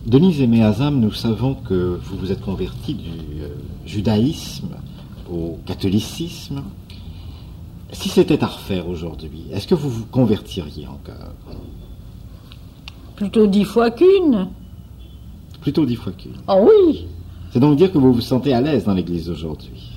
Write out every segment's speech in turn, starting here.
Denise Aimé-Azam, nous savons que vous vous êtes converti du judaïsme au catholicisme. Si c'était à refaire aujourd'hui, est-ce que vous vous convertiriez encore? Plutôt 10 fois qu'une. Plutôt 10 fois qu'une. Ah oui. C'est donc dire que vous vous sentez à l'aise dans l'Église aujourd'hui.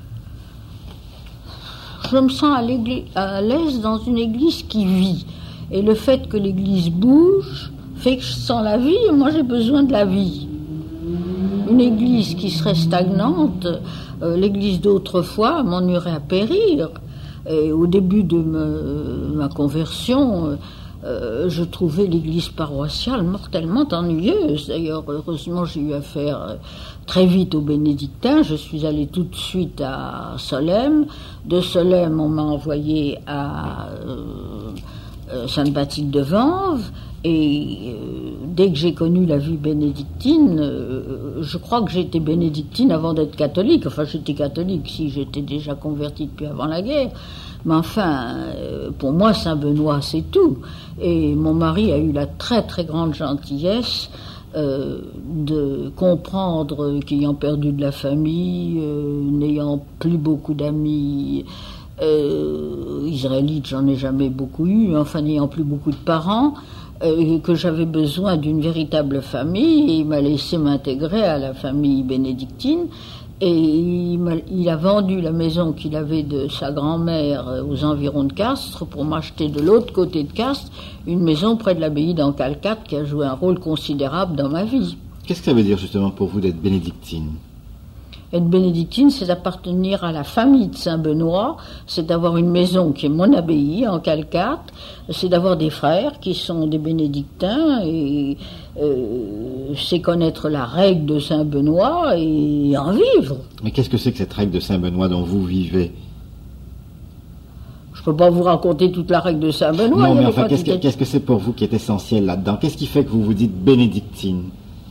Je me sens à l'aise dans une Église qui vit. Et le fait que l'Église bouge fait que je sens la vie, et moi j'ai besoin de la vie. Une Église qui serait stagnante, l'Église d'autrefois m'ennuierait à périr. Et au début de ma conversion, je trouvais l'église paroissiale mortellement ennuyeuse. D'ailleurs, heureusement, j'ai eu affaire très vite aux bénédictins. Je suis allée tout de suite à Solesmes. De Solesmes, on m'a envoyé à Sainte-Bathilde de Vanves. Et dès que j'ai connu la vie bénédictine, je crois que j'étais bénédictine avant d'être catholique. Enfin, j'étais catholique si j'étais déjà convertie depuis avant la guerre. Mais enfin, pour moi, Saint-Benoît, c'est tout. Et mon mari a eu la très très grande gentillesse de comprendre qu'ayant perdu de la famille, n'ayant plus beaucoup d'amis israélites, j'en ai jamais beaucoup eu, enfin n'ayant plus beaucoup de parents, que j'avais besoin d'une véritable famille, et il m'a laissé m'intégrer à la famille bénédictine. Et il a vendu la maison qu'il avait de sa grand-mère aux environs de Castres pour m'acheter de l'autre côté de Castres une maison près de l'abbaye d'Ancalcat qui a joué un rôle considérable dans ma vie. Qu'est-ce que ça veut dire justement pour vous d'être bénédictine? Être bénédictine, c'est d'appartenir à la famille de Saint-Benoît, c'est d'avoir une maison qui est mon abbaye en Calcate, c'est d'avoir des frères qui sont des bénédictins, et c'est connaître la règle de Saint-Benoît et en vivre. Mais qu'est-ce que c'est que cette règle de Saint-Benoît dont vous vivez? Je ne peux pas vous raconter toute la règle de Saint-Benoît. Non, mais enfin, qu'est-ce que c'est pour vous qui est essentiel là-dedans? Qu'est-ce qui fait que vous vous dites bénédictine?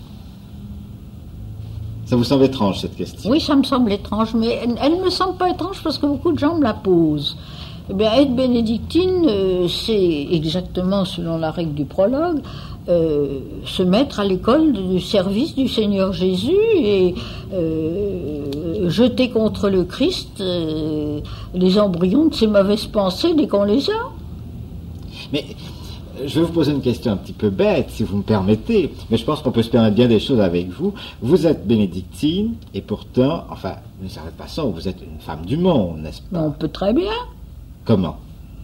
Ça vous semble étrange, cette question? Oui, ça me semble étrange, mais elle ne me semble pas étrange parce que beaucoup de gens me la posent. Eh bien, être bénédictine, c'est exactement, selon la règle du prologue, se mettre à l'école du service du Seigneur Jésus et jeter contre le Christ les embryons de ses mauvaises pensées dès qu'on les a. Mais je vais vous poser une question un petit peu bête, si vous me permettez, mais je pense qu'on peut se permettre bien des choses avec vous. Vous êtes bénédictine, et pourtant, enfin, d'une certaine façon, vous êtes une femme du monde, n'est-ce pas? On peut très bien. Comment?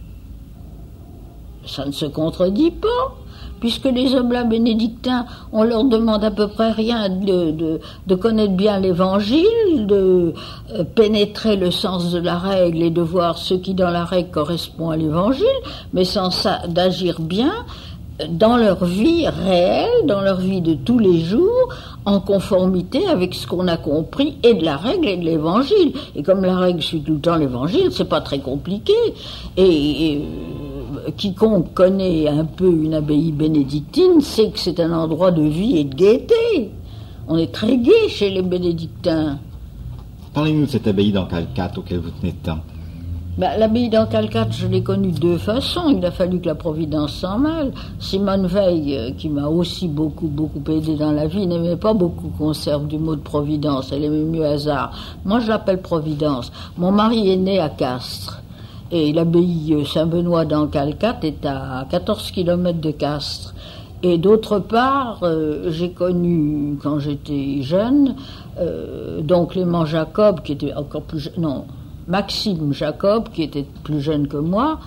Ça ne se contredit pas, puisque les oblats bénédictins, on leur demande à peu près rien de connaître bien l'évangile, de pénétrer le sens de la règle et de voir ce qui dans la règle correspond à l'évangile, mais sans ça, d'agir bien dans leur vie réelle, dans leur vie de tous les jours, en conformité avec ce qu'on a compris et de la règle et de l'évangile. Et comme la règle suit tout le temps l'évangile, c'est pas très compliqué. Et quiconque connaît un peu une abbaye bénédictine sait que c'est un endroit de vie et de gaieté. On est très gai chez les bénédictins. Parlez-nous de cette abbaye d'Ancalcat auquel vous tenez tant. L'abbaye d'Ancalcat, je l'ai connue de deux façons. Il a fallu que la Providence s'en mêle. Simone Veil, qui m'a aussi beaucoup aidé dans la vie, n'aimait pas beaucoup qu'on serve du mot de Providence. Elle aimait mieux hasard. Moi, je l'appelle Providence. Mon mari est né à Castres. Et l'abbaye Saint-Benoît d'Ancalcat est à 14 km de Castres. Et d'autre part, j'ai connu, quand j'étais jeune, donc Clément Jacob, qui était encore plus jeune, non, Maxime Jacob, qui était plus jeune que moi,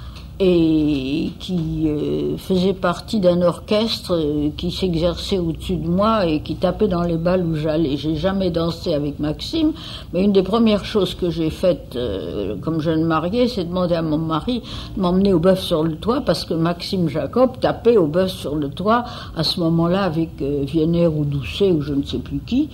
et qui faisait partie d'un orchestre qui s'exerçait au-dessus de moi et qui tapait dans les balles où j'allais. J'ai jamais dansé avec Maxime, mais une des premières choses que j'ai faites comme jeune mariée, c'est demander à mon mari de m'emmener au bœuf sur le toit, parce que Maxime Jacob tapait au bœuf sur le toit à ce moment-là avec Vienner ou Doucet ou je ne sais plus qui.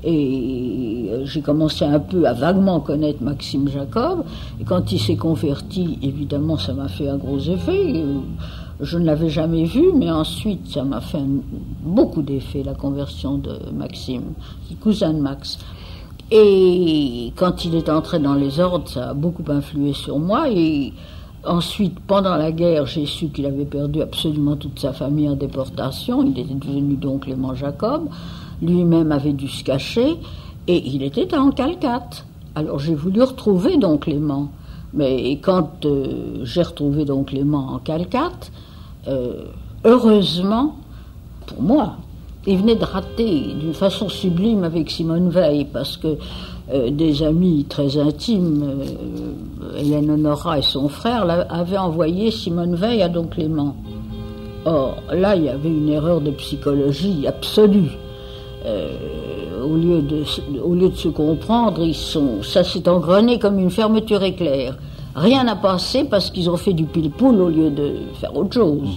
Et j'ai commencé un peu à vaguement connaître Maxime Jacob. Et quand il s'est converti, évidemment, ça m'a fait un gros effet. Je ne l'avais jamais vu, mais ensuite, ça m'a fait beaucoup d'effet, la conversion de Maxime, le cousin de Max. Et quand il est entré dans les ordres, ça a beaucoup influé sur moi. Et Ensuite, pendant la guerre, j'ai su qu'il avait perdu absolument toute sa famille en déportation. Il était devenu don Clément Jacob. Lui-même avait dû se cacher et il était en Calcate. Alors j'ai voulu retrouver don Clément. Mais quand j'ai retrouvé don Clément en Calcate, heureusement, pour moi, il venait de rater d'une façon sublime avec Simone Veil, parce que des amis très intimes, Hélène Honorat et son frère, avaient envoyé Simone Veil à don Clément. Or, là, il y avait une erreur de psychologie absolue. Au lieu de se comprendre, ça s'est engrené comme une fermeture éclair. Rien n'a passé parce qu'ils ont fait du pile-poule au lieu de faire autre chose.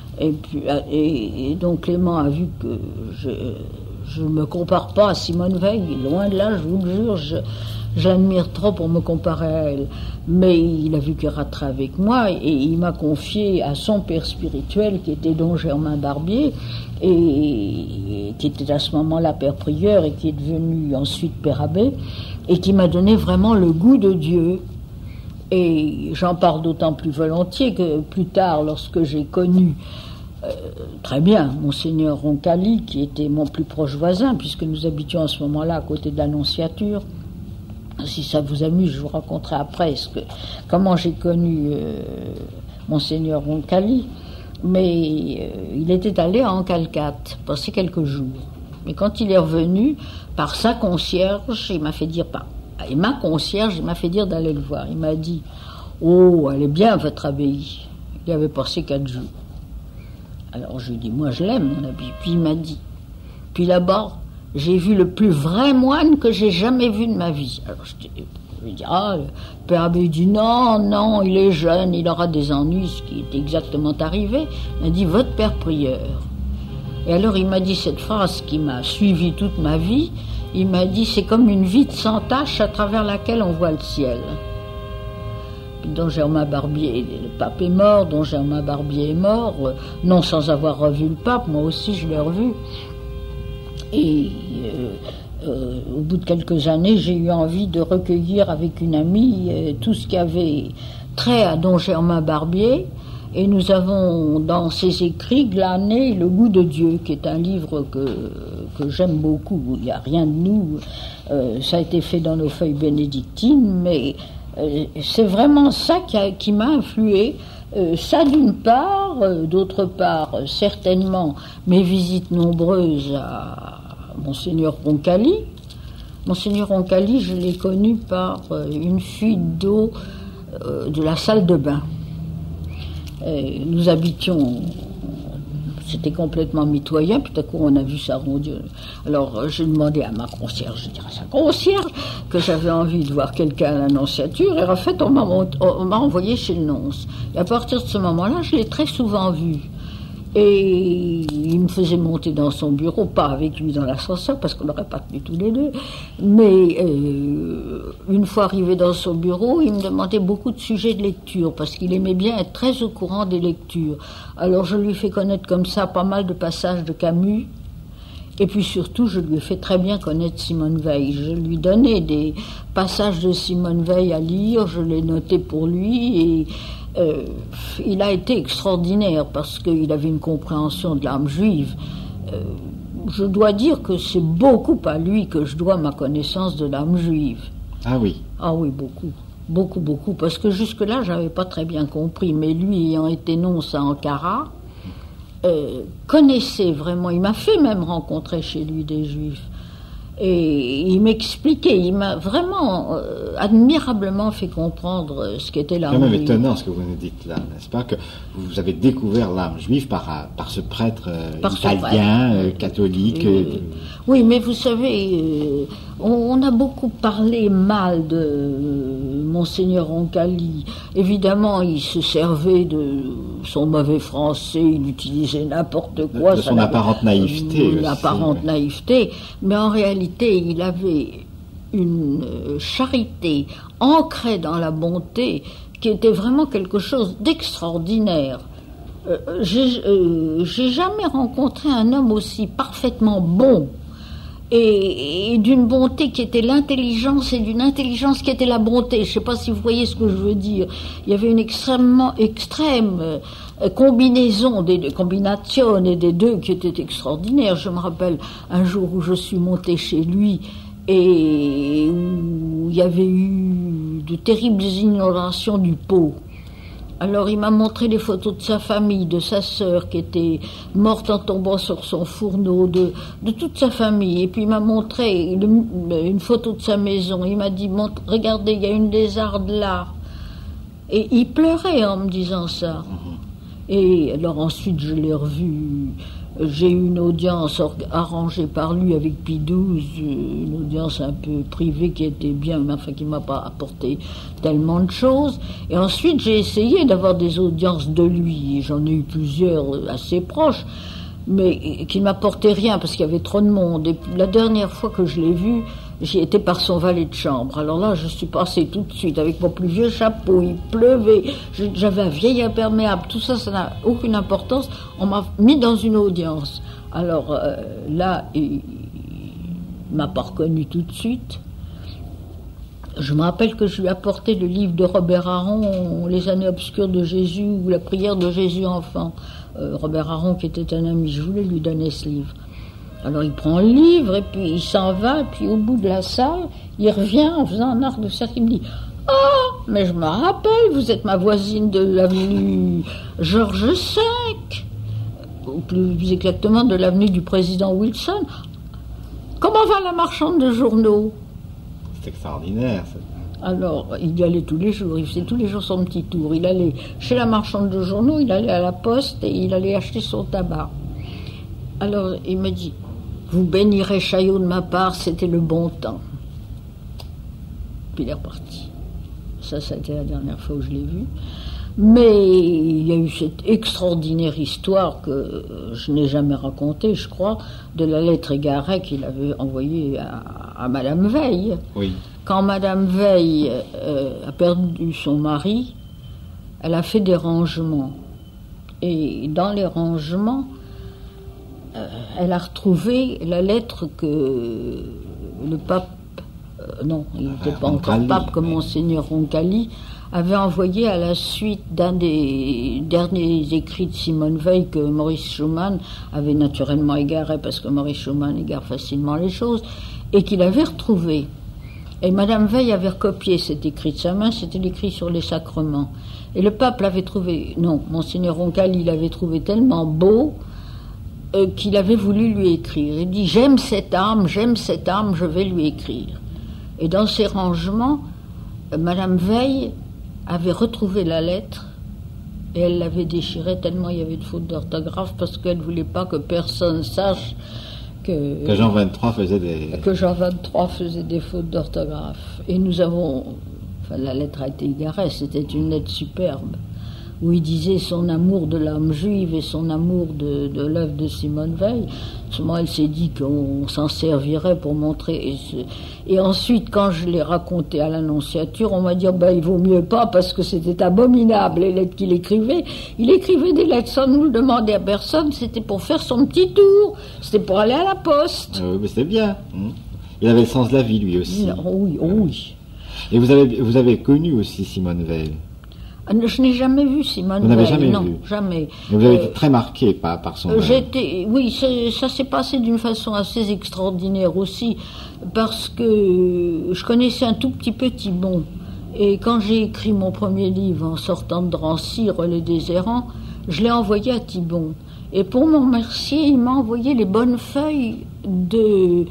Et donc Clément a vu que je ne me compare pas à Simone Veil, loin de là, je vous le jure, je l'admire trop pour me comparer à elle. Mais il a vu qu'il raterait avec moi et il m'a confié à son père spirituel qui était don Germain Barbier et qui était à ce moment-là père prieur et qui est devenu ensuite père abbé et qui m'a donné vraiment le goût de Dieu. Et j'en parle d'autant plus volontiers que plus tard, lorsque j'ai connu très bien Monseigneur Roncalli, qui était mon plus proche voisin, puisque nous habitions à ce moment-là à côté de l'Annonciature. Si ça vous amuse, je vous raconterai après comment j'ai connu Monseigneur Roncalli. Mais il était allé en Calcate, passer quelques jours. Mais quand il est revenu, par sa concierge, il m'a fait dire et ma concierge, il m'a fait dire d'aller le voir. Il m'a dit « Oh, elle est bien, votre abbaye ». Il y avait passé 4 jours. Alors je lui ai dit « Moi, je l'aime, mon abbaye ». Puis il m'a dit « Puis là-bas, j'ai vu le plus vrai moine que j'ai jamais vu de ma vie ». Alors je lui ai dit « Ah, le père abbé dit non, il est jeune, il aura des ennuis », ce qui est exactement arrivé. Il m'a dit « Votre père prieur ». Et alors il m'a dit cette phrase qui m'a suivi toute ma vie. Il m'a dit, c'est comme une vitre sans tache à travers laquelle on voit le ciel. Don Germain Barbier, le pape est mort, Don Germain Barbier est mort, non sans avoir revu le pape, moi aussi je l'ai revu. Et au bout de quelques années, j'ai eu envie de recueillir avec une amie tout ce qui avait trait à Don Germain Barbier. Et nous avons dans ses écrits glané Le goût de Dieu, qui est un livre que j'aime beaucoup. Il n'y a rien de nous, ça a été fait dans nos feuilles bénédictines, mais c'est vraiment ça qui m'a influé. Ça d'une part, d'autre part, certainement mes visites nombreuses à Monseigneur Roncalli. Monseigneur Roncalli, je l'ai connu par une fuite d'eau de la salle de bain. Nous habitions, c'était complètement mitoyen, tout à coup on a vu ça, mon Dieu. Alors j'ai demandé à ma concierge, je dirais à sa concierge, que j'avais envie de voir quelqu'un à l'Annonciature, et en fait on m'a envoyé chez le nonce. Et à partir de ce moment-là, je l'ai très souvent vu. Et il me faisait monter dans son bureau, pas avec lui dans l'ascenseur, parce qu'on n'aurait pas tenu tous les deux, mais une fois arrivé dans son bureau, il me demandait beaucoup de sujets de lecture, parce qu'il aimait bien être très au courant des lectures. Alors je lui ai fait connaître comme ça pas mal de passages de Camus, et puis surtout je lui ai fait très bien connaître Simone Veil. Je lui donnais des passages de Simone Veil à lire, je les notais pour lui, et il a été extraordinaire parce qu'il avait une compréhension de l'âme juive. Je dois dire que c'est beaucoup à lui que je dois ma connaissance de l'âme juive. Ah oui. Ah oui, beaucoup, parce que jusque-là, j'avais pas très bien compris, mais lui, ayant été nonce à Ankara, connaissait vraiment, il m'a fait même rencontrer chez lui des juifs. Et il m'expliquait, il m'a vraiment admirablement fait comprendre ce qu'était l'âme juive. C'est même étonnant ce que vous nous dites là, n'est-ce pas, que vous avez découvert l'âme juive par ce prêtre italien, catholique. Oui, mais vous savez, on a beaucoup parlé mal de Monseigneur Roncalli. Évidemment, il se servait de son mauvais français, il utilisait n'importe quoi. De son apparente naïveté. L'apparente naïveté, mais en réalité, il avait une charité ancrée dans la bonté qui était vraiment quelque chose d'extraordinaire. J'ai jamais rencontré un homme aussi parfaitement bon et d'une bonté qui était l'intelligence et d'une intelligence qui était la bonté. Je ne sais pas si vous voyez ce que je veux dire. Il y avait une extrême combinaison, combination des deux qui était extraordinaire. Je me rappelle un jour où je suis montée chez lui et où il y avait eu de terribles inondations du Pô. Alors il m'a montré les photos de sa famille, de sa sœur qui était morte en tombant sur son fourneau, de toute sa famille. Et puis il m'a montré une photo de sa maison. Il m'a dit, regardez, il y a une lézarde là. Et il pleurait en me disant ça. Et alors ensuite je l'ai revu. J'ai eu une audience arrangée par lui avec Pie XII, une audience un peu privée qui était bien, mais enfin qui m'a pas apporté tellement de choses. Et ensuite j'ai essayé d'avoir des audiences de lui, et j'en ai eu plusieurs assez proches, mais qui ne m'apportaient rien parce qu'il y avait trop de monde. Et la dernière fois que je l'ai vu, j'y étais par son valet de chambre. Alors là, je suis passée tout de suite avec mon plus vieux chapeau, il pleuvait, j'avais un vieil imperméable, tout ça, ça n'a aucune importance. On m'a mis dans une audience. Alors là, il m'a pas reconnu tout de suite. Je me rappelle que je lui ai apporté le livre de Robert Aron, Les années obscures de Jésus, ou la prière de Jésus enfant. Robert Aron, qui était un ami, je voulais lui donner ce livre. Alors il prend le livre et puis il s'en va, et puis au bout de la salle, il revient en faisant un arc de cercle, il me dit « Oh, mais je me rappelle, vous êtes ma voisine de l'avenue Georges V, ou plus exactement de l'avenue du président Wilson. Comment va la marchande de journaux ?» C'est extraordinaire. Ça. Alors, il y allait tous les jours, il faisait tous les jours son petit tour. Il allait chez la marchande de journaux, il allait à la poste et il allait acheter son tabac. Alors, il me dit « Vous bénirez Chaillot de ma part, c'était le bon temps. » Puis il est reparti. Ça a été la dernière fois où je l'ai vu. Mais il y a eu cette extraordinaire histoire que je n'ai jamais racontée, je crois, de la lettre égarée qu'il avait envoyée à Madame Veil. Oui. Quand Madame Veil a perdu son mari, elle a fait des rangements. Et dans les rangements, elle a retrouvé la lettre que le pape, non, il n'était pas encore pape, que Monseigneur Roncalli avait envoyé à la suite d'un des derniers écrits de Simone Veil que Maurice Schumann avait naturellement égaré, parce que Maurice Schumann égare facilement les choses, et qu'il avait retrouvé. Et Madame Veil avait recopié cet écrit de sa main, c'était l'écrit sur les sacrements. Et le pape l'avait trouvé, non, Monseigneur Roncalli l'avait trouvé tellement beau qu'il avait voulu lui écrire. Il dit « J'aime cette âme, je vais lui écrire ». Et dans ces rangements, Madame Veil avait retrouvé la lettre et elle l'avait déchirée tellement il y avait de fautes d'orthographe, parce qu'elle ne voulait pas que personne sache que Jean 23 faisait des fautes d'orthographe. Et nous avons, enfin la lettre a été égarée, c'était une lettre superbe, où il disait son amour de l'âme juive et son amour de l'œuvre de Simone Veil. Seulement, elle s'est dit qu'on s'en servirait pour montrer. Et ensuite, quand je l'ai raconté à l'Annonciature, on m'a dit il vaut mieux pas, parce que c'était abominable, les lettres qu'il écrivait. Il écrivait des lettres sans nous le demander à personne, c'était pour faire son petit tour, c'était pour aller à la poste. Mais c'était bien. Il avait le sens de la vie, lui aussi. Oui. Et vous avez connu aussi Simone Veil? Je n'ai jamais vu Simone Veil. Vous n'avez jamais vu? Non, jamais. Mais vous avez été très marqué par son œuvre. Oui, ça s'est passé d'une façon assez extraordinaire aussi, parce que je connaissais un tout petit peu Thibon. Et quand j'ai écrit mon premier livre en sortant de Drancy, Relais des errants, je l'ai envoyé à Thibon. Et pour m'en remercier, il m'a envoyé les bonnes feuilles de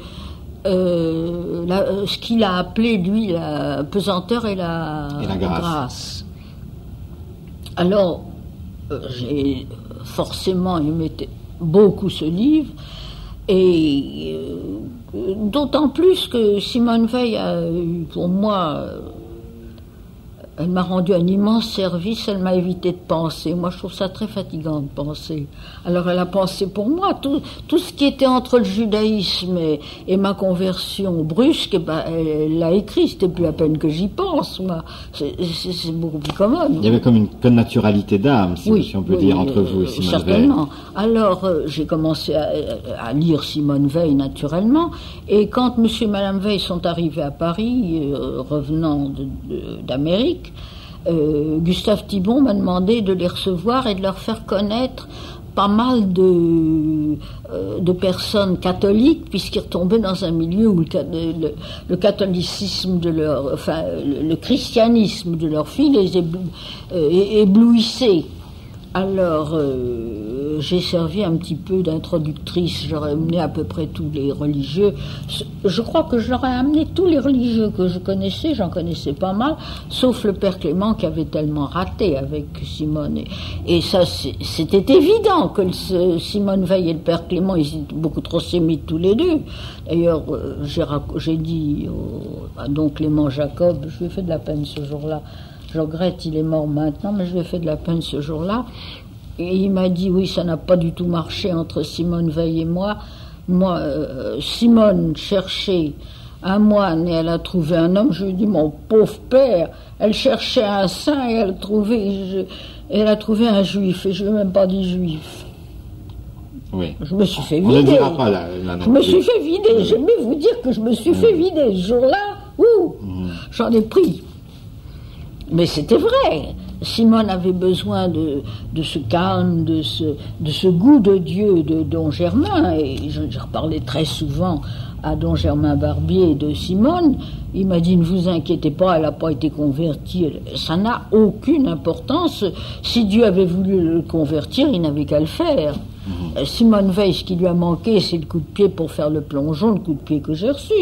ce qu'il a appelé, lui, la pesanteur et la grâce. Alors, j'ai forcément aimé beaucoup ce livre, et d'autant plus que Simone Veil a eu pour moi Elle m'a rendu un immense service, elle m'a évité de penser. Moi, je trouve ça très fatigant de penser. Alors, elle a pensé pour moi. Tout ce qui était entre le judaïsme et ma conversion brusque, ben, elle l'a écrit. C'était plus à peine que j'y pense, moi. C'est beaucoup plus commode. Il y avait comme une connaturalité d'âme, si, oui, si on peut dire, entre vous et Simone Veil. Certainement. Alors, j'ai commencé à lire Simone Veil, naturellement. Et quand monsieur et madame Veil sont arrivés à Paris, revenant d'Amérique, Gustave Thibon m'a demandé de les recevoir et de leur faire connaître pas mal de personnes catholiques, puisqu'ils retombaient dans un milieu où le catholicisme de leur, enfin, le christianisme de leur fille les éblouissait. Alors, j'ai servi un petit peu d'introductrice, j'aurais amené à peu près tous les religieux. Je crois que je leur ai amené tous les religieux que je connaissais, j'en connaissais pas mal, sauf le père Clément qui avait tellement raté avec Simone. Et ça, c'était évident que Simone Veil et le père Clément, ils étaient beaucoup trop sémites tous les deux. D'ailleurs, j'ai dit à don Clément Jacob, je lui ai fait de la peine ce jour-là. Je regrette, il est mort maintenant, mais je lui ai fait de la peine ce jour-là. Et il m'a dit, oui, ça n'a pas du tout marché entre Simone Veil et moi. Simone cherchait un moine et elle a trouvé un homme. Je lui ai dit, mon pauvre père, elle cherchait un saint et elle a trouvé un juif. Et je ne lui ai même pas dit juif. Oui. Je me suis fait vider. On ne dira pas là. Je me suis fait vider. J'aimais vous dire que je me suis fait vider. Ce jour-là, j'en ai pris. Mais c'était vrai. Simone avait besoin de ce calme, de ce goût de Dieu de Don Germain. Et je reparlais très souvent à Don Germain Barbier de Simone. Il m'a dit, ne vous inquiétez pas, elle n'a pas été convertie. Ça n'a aucune importance. Si Dieu avait voulu le convertir, il n'avait qu'à le faire. Simone Veil, ce qui lui a manqué, c'est le coup de pied pour faire le plongeon, le coup de pied que j'ai reçu.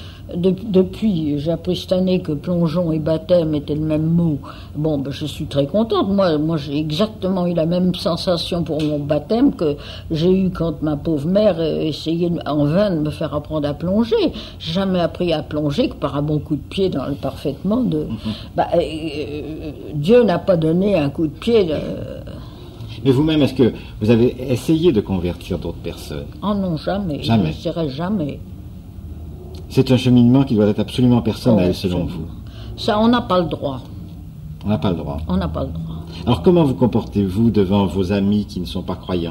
Depuis, j'ai appris cette année que plongeon et baptême étaient le même mot. Bon, je suis très contente. Moi, j'ai exactement eu la même sensation pour mon baptême que j'ai eu quand ma pauvre mère essayait en vain de me faire apprendre à plonger. J'ai jamais appris à plonger que par un bon coup de pied dans le parfaitement de... Dieu n'a pas donné un coup de pied... Mais vous-même, est-ce que vous avez essayé de convertir d'autres personnes? Oh non, jamais. Jamais. Je n'essaierai jamais. C'est un cheminement qui doit être absolument personnel, selon vous. Ça, on n'a pas le droit. On n'a pas le droit. On n'a pas le droit. Alors, comment vous comportez-vous devant vos amis qui ne sont pas croyants?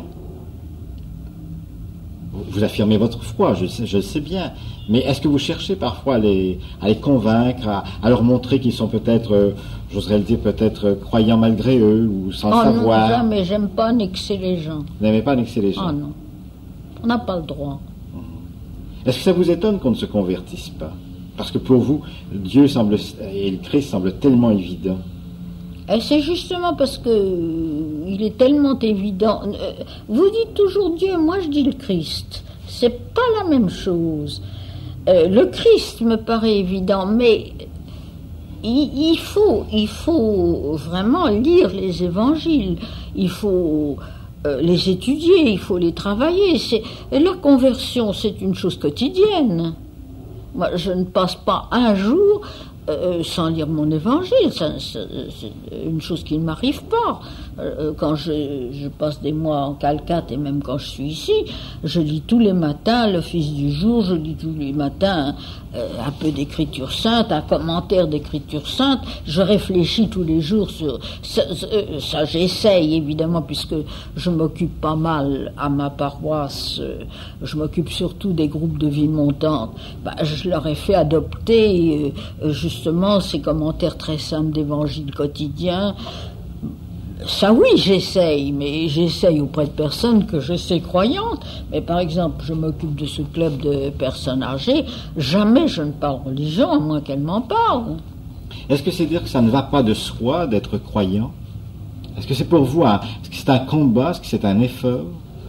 Vous affirmez votre foi, je le sais bien. Mais est-ce que vous cherchez parfois à les convaincre, à leur montrer qu'ils sont peut-être, j'oserais le dire, peut-être croyants malgré eux, ou sans le savoir? Non, jamais. J'aime pas annexer les gens. Vous n'aimez pas annexer les gens? Ah non. On n'a pas le droit. Est-ce que ça vous étonne qu'on ne se convertisse pas? Parce que pour vous, Dieu et le Christ semblent tellement évidents. Et c'est justement parce que il est tellement évident. Vous dites toujours Dieu, moi je dis le Christ. C'est pas la même chose. Le Christ me paraît évident, mais il faut vraiment lire les évangiles. Il faut les étudier, il faut les travailler. La conversion, c'est une chose quotidienne. Moi, je ne passe pas un jour sans lire mon évangile. C'est une chose qui ne m'arrive pas. Quand je passe des mois en Calcate et même quand je suis ici, je lis tous les matins l'Office du jour, je lis tous les matins un peu d'écriture sainte, un commentaire d'écriture sainte. Je réfléchis tous les jours sur ça. J'essaye évidemment, puisque je m'occupe pas mal à ma paroisse. Je m'occupe surtout des groupes de vie montante. Je leur ai fait adopter justement ces commentaires très simples d'évangile quotidien. Ça oui, j'essaye, mais j'essaye auprès de personnes que je sais croyantes. Mais par exemple, je m'occupe de ce club de personnes âgées, jamais je ne parle religion, à moins qu'elles m'en parlent. Est-ce que c'est dire que ça ne va pas de soi d'être croyant? Est-ce que c'est pour vous est-ce que c'est un combat, est-ce que c'est un effort?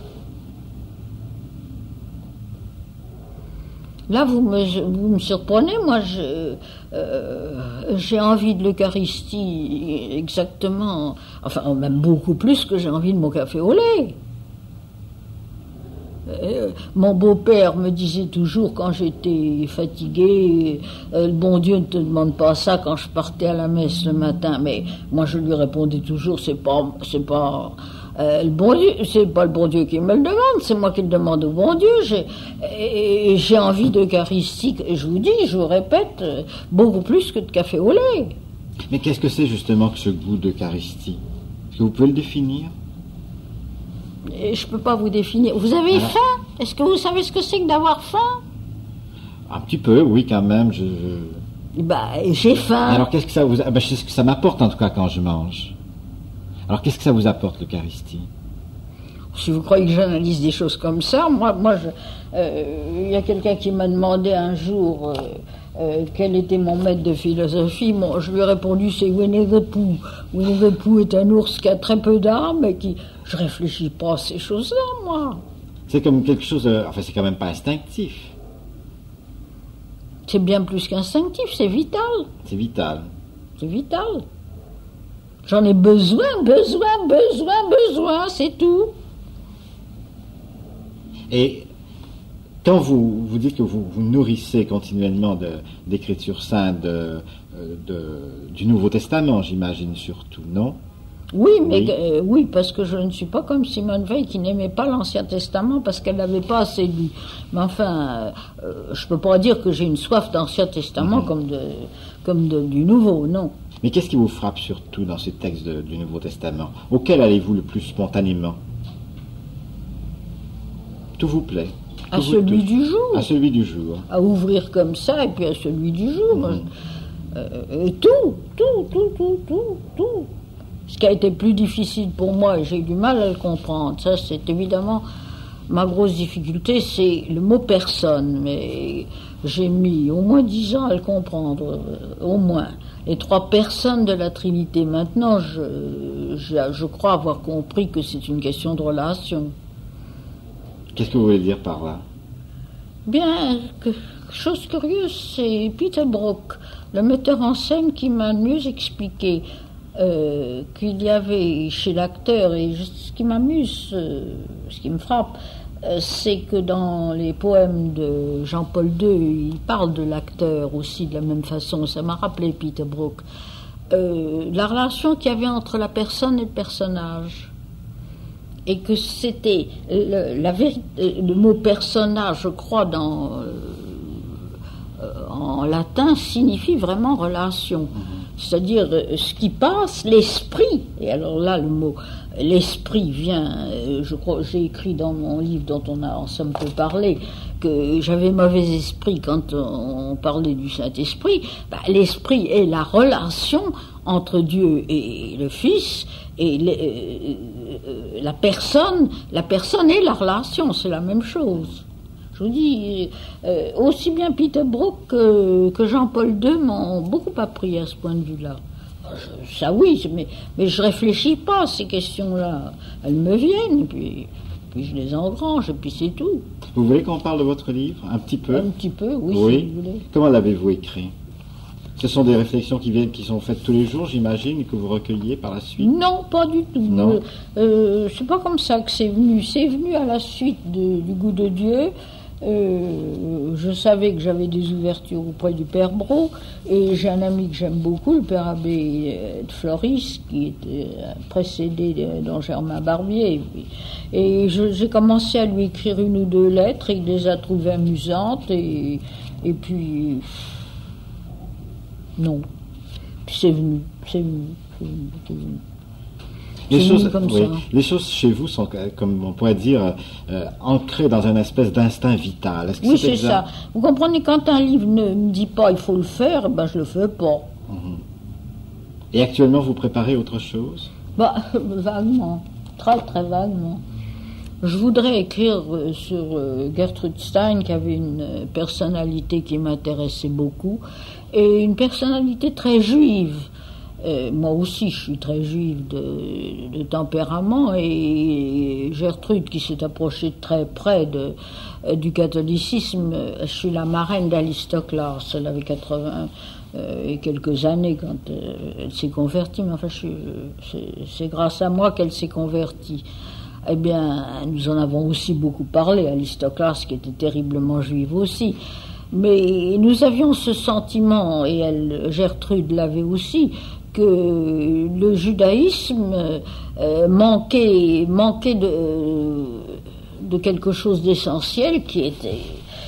Là, vous me surprenez. Moi, j'ai envie de l'Eucharistie exactement, enfin, même beaucoup plus que j'ai envie de mon café au lait. Mon beau-père me disait toujours quand j'étais fatiguée, le bon Dieu ne te demande pas ça quand je partais à la messe le matin. Mais moi je lui répondais toujours, c'est pas le bon Dieu, c'est pas le bon Dieu qui me le demande, c'est moi qui le demande au bon Dieu. J'ai envie d'Eucharistie, et je vous dis, je vous répète, beaucoup plus que de café au lait. Mais qu'est-ce que c'est justement que ce goût d'Eucharistie? Est-ce que vous pouvez le définir? Et je peux pas vous définir. Vous avez faim? Est-ce que vous savez ce que c'est que d'avoir faim? Un petit peu, oui, quand même. J'ai faim. Alors, qu'est-ce que ça vous... c'est ce que ça m'apporte, en tout cas, quand je mange. Alors, qu'est-ce que ça vous apporte, l'Eucharistie? Si vous croyez que j'analyse des choses comme ça, il y a quelqu'un qui m'a demandé un jour quel était mon maître de philosophie. Je lui ai répondu, c'est Winnie the Pooh. Winnie the Pooh est un ours qui a très peu d'âme et qui... Je réfléchis pas à ces choses-là, moi. C'est comme quelque chose... c'est quand même pas instinctif. C'est bien plus qu'instinctif, c'est vital. C'est vital. C'est vital. J'en ai besoin, c'est tout. Et quand vous dites que vous nourrissez continuellement d'écriture sainte du Nouveau Testament, j'imagine surtout, non? Oui, mais oui, parce que je ne suis pas comme Simone Veil qui n'aimait pas l'Ancien Testament parce qu'elle n'avait pas assez lu. Mais enfin, je peux pas dire que j'ai une soif d'Ancien Testament comme du Nouveau, non. Mais qu'est-ce qui vous frappe surtout dans ces textes du Nouveau Testament? Auquel allez-vous le plus spontanément? Tout vous plaît? À celui du jour. À celui du jour. À ouvrir comme ça et puis à celui du jour. Et tout. Ce qui a été plus difficile pour moi, et j'ai eu du mal à le comprendre, ça c'est évidemment ma grosse difficulté, c'est le mot personne. Mais j'ai mis au moins 10 ans à le comprendre, au moins. Les 3 personnes de la Trinité. Maintenant, je crois avoir compris que c'est une question de relation. Qu'est-ce que vous voulez dire par là? Bien, chose curieuse, c'est Peter Brook, le metteur en scène, qui m'a mieux expliqué qu'il y avait chez l'acteur, et ce qui m'amuse, ce qui me frappe, c'est que dans les poèmes de Jean-Paul II, il parle de l'acteur aussi de la même façon. Ça m'a rappelé Peter Brook. La relation qu'il y avait entre la personne et le personnage. Et que c'était le mot personnage, je crois, en latin, signifie vraiment relation. C'est-à-dire ce qui passe, l'esprit. Et alors là, le mot l'esprit vient, je crois, j'ai écrit dans mon livre dont on a en somme peu parlé, que j'avais mauvais esprit quand on parlait du Saint-Esprit. L'esprit est la relation entre Dieu et le Fils, et la personne est la relation, c'est la même chose. Je vous dis, aussi bien Peter Brook que Jean-Paul II m'ont beaucoup appris à ce point de vue-là. Ça oui, mais je réfléchis pas à ces questions-là. Elles me viennent, et puis je les engrange, et puis c'est tout. Vous voulez qu'on parle de votre livre, un petit peu? Un petit peu, oui, oui. Si vous voulez. Comment l'avez-vous écrit? Ce sont des réflexions qui sont faites tous les jours, j'imagine, et que vous recueillez par la suite? Non, pas du tout. Non. C'est pas comme ça que c'est venu. C'est venu à la suite du goût de Dieu. Je savais que j'avais des ouvertures auprès du Père Brault, et j'ai un ami que j'aime beaucoup, le Père Abbé de Floris, qui était précédé dans Germain Barbier. Et j'ai commencé à lui écrire 1 ou 2 lettres, et il les a trouvées amusantes, et puis... Non. Puis c'est venu. Les choses chez vous sont, comme on pourrait dire, ancrées dans une espèce d'instinct vital. Est-ce que oui, c'est ça. Vous comprenez, quand un livre ne me dit pas il faut le faire, je le fais pas. Et actuellement, vous préparez autre chose? Vaguement. Très, très vaguement. Je voudrais écrire sur Gertrude Stein, qui avait une personnalité qui m'intéressait beaucoup, et une personnalité très juive. Moi aussi, je suis très juive de tempérament, et Gertrude, qui s'est approchée de très près du catholicisme, je suis la marraine d'Alice Toklas. Elle avait 80 et quelques années quand elle s'est convertie, mais enfin, c'est grâce à moi qu'elle s'est convertie. eh bien, nous en avons aussi beaucoup parlé, Alistoclas, qui était terriblement juive aussi. Mais nous avions ce sentiment, et Gertrude l'avait aussi, que le judaïsme manquait de quelque chose d'essentiel qui était...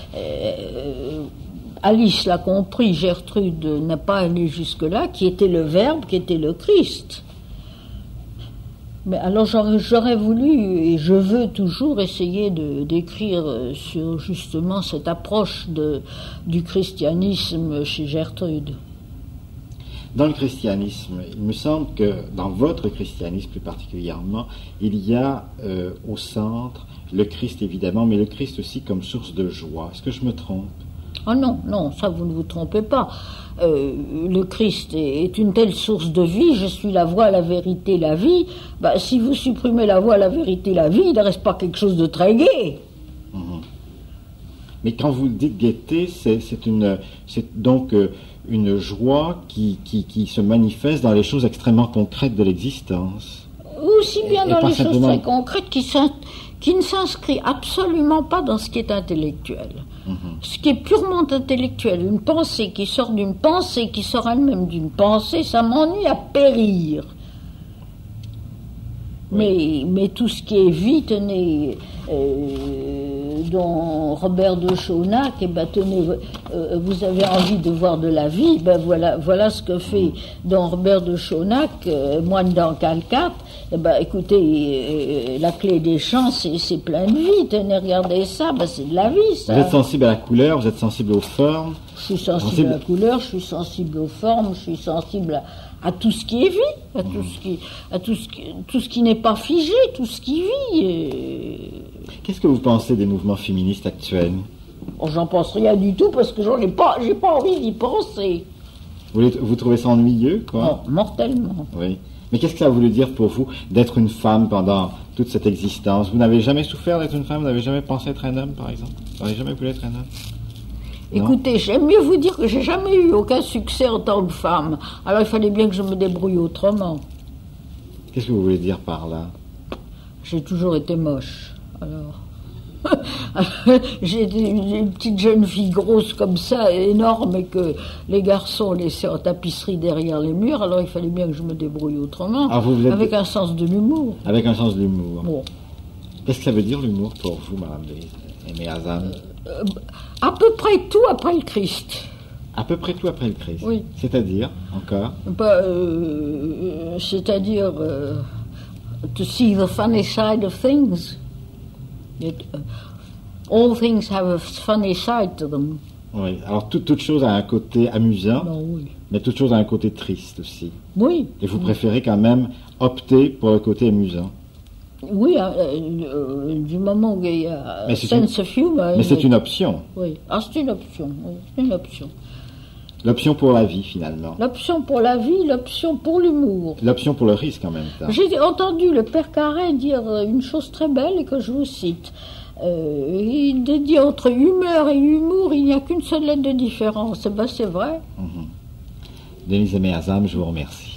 Alice l'a compris, Gertrude n'a pas allé jusque-là, qui était le Verbe, qui était le Christ. Mais alors j'aurais voulu, et je veux toujours essayer d'écrire sur justement cette approche du christianisme chez Gertrude. Dans le christianisme, il me semble que dans votre christianisme plus particulièrement, il y a au centre le Christ évidemment, mais le Christ aussi comme source de joie. Est-ce que je me trompe? Oh non, ça vous ne vous trompez pas. Le Christ est une telle source de vie, je suis la voie, la vérité, la vie. Bah, si vous supprimez la voie, la vérité, la vie, il ne reste pas quelque chose de très gai. Mais quand vous dites gaieté, c'est donc une joie qui se manifeste dans les choses extrêmement concrètes de l'existence. Aussi bien dans les choses très concrètes qui ne s'inscrit absolument pas dans ce qui est intellectuel. Ce qui est purement intellectuel, une pensée qui sort d'une pensée, qui sort elle-même d'une pensée, ça m'ennuie à périr. Oui. Mais tout ce qui est vie, tenez, dans Robert de Chaunac, eh ben, tenez, vous avez envie de voir de la vie, ben voilà ce que fait dans Robert de Chaunac, Moine dans Calcate. Eh ben, écoutez, la clé des champs, c'est plein de vie. Tenez, regardez ça, ben, c'est de la vie, ça. Vous êtes sensible à la couleur, vous êtes sensible aux formes. Je suis sensible à la couleur, je suis sensible aux formes, je suis sensible à tout ce qui est vie, tout ce qui n'est pas figé, tout ce qui vit. Qu'est-ce que vous pensez des mouvements féministes actuels? Oh, j'en pense rien du tout parce que j'ai pas envie d'y penser. Vous trouvez ça ennuyeux, quoi? Oh, mortellement. Oui. Mais qu'est-ce que ça a voulu dire pour vous d'être une femme pendant toute cette existence? Vous n'avez jamais souffert d'être une femme? Vous n'avez jamais pensé être un homme, par exemple? Vous n'avez jamais voulu être un homme? Écoutez, j'aime mieux vous dire que j'ai jamais eu aucun succès en tant que femme. Alors il fallait bien que je me débrouille autrement. Qu'est-ce que vous voulez dire par là? J'ai toujours été moche. Alors... j'ai une petite jeune fille grosse comme ça, énorme, et que les garçons laissaient en tapisserie derrière les murs, alors il fallait bien que je me débrouille autrement, avec un sens de l'humour. Avec un sens de l'humour. Bon. Qu'est-ce que ça veut dire l'humour pour vous, Madame Aimée Azam? À peu près tout après le Christ. À peu près tout après le Christ? Oui. C'est-à-dire, encore? C'est-à-dire, to see the funny side of things. All things have a funny side to them. Oui, alors toute chose a un côté amusant, oui. Mais toute chose a un côté triste aussi. Oui. Et vous préférez quand même opter pour le côté amusant? Oui, du moment où il y a sense of humor. Mais c'est une option. Oui, c'est une option. Oui, c'est une option. L'option pour la vie, finalement. L'option pour la vie, l'option pour l'humour. L'option pour le risque, en même temps. J'ai entendu le père Carré dire une chose très belle et que je vous cite. Il dit entre humeur et humour, il n'y a qu'une seule lettre de différence. Eh ben, c'est vrai. Denise Aimée Azam, je vous remercie.